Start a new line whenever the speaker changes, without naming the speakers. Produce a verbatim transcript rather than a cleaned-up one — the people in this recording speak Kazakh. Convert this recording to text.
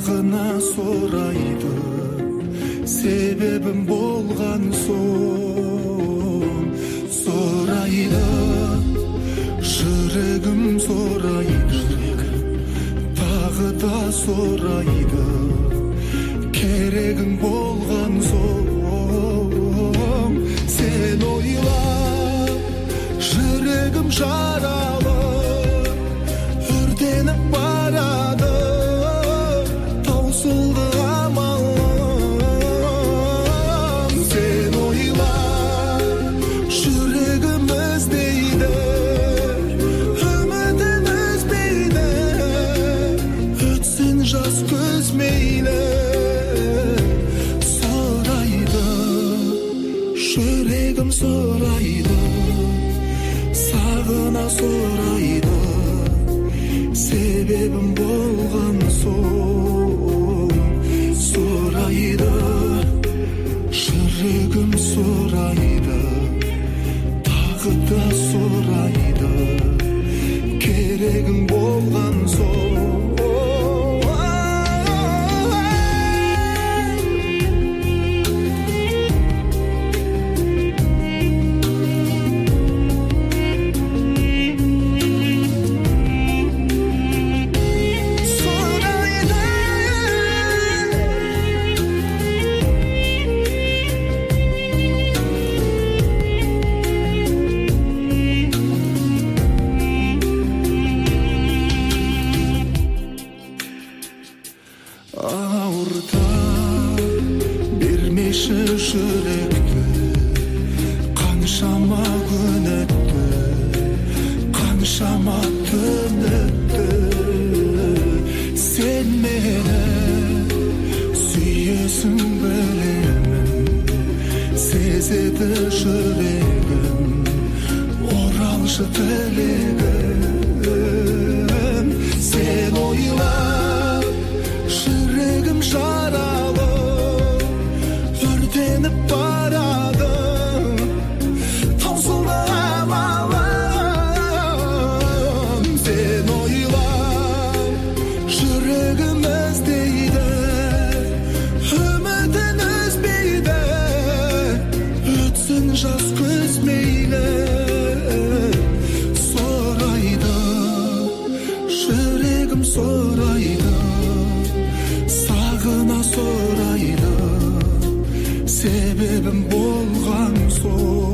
сагына сорайды, себебім болған соң сорайды, жүрегім сорайды, тағы да сорайды, керегің болған соң сен ойлап жүрегім жаралы, өртеніп барады, таусылды амалым. Сен ойлап жүрегім іздейді, үмітін үзбейді, өтсін жас көз мейлі. Сорайды, жүрегім сорайды, сағына сорайды, себебім болған соң сорайды, жүрегім сорайды, тағы да сорайды, керегің болған соң. Ауырта бермеші жүректі, қаншама күн өтті, қаншама түн өтті. Сен мені сүйесің білемін, сезеді жүрегім, оралшы тілегім. Сен ойлап жүрегім жаралы, өртеніп барады, таусылды амалым. Сен ойлап жүрегім іздейді, үмітін үзбейді, өтсін жас көз мейлі. Сорайды, жүрегім сорайды, сағына сорайды, себебім болған соң